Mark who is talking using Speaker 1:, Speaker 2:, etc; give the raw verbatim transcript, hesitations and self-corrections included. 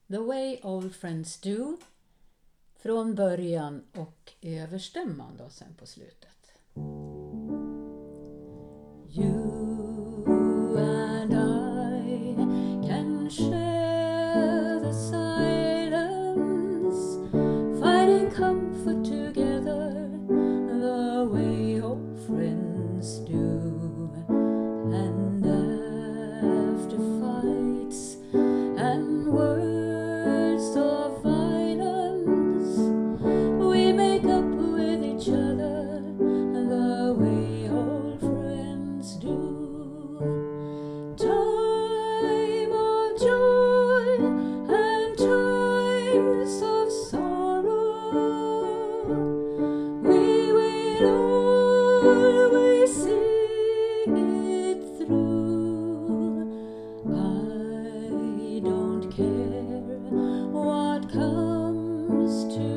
Speaker 1: The Way Old Friends Do från början och överstämman då sen på slutet. You and I can share the silence, finding comfort together the way old friends do. And after fights and words of violence, we make up with each other the way old friends do. Time of joy and times of sorrow, we will always see it through. I don't care what comes to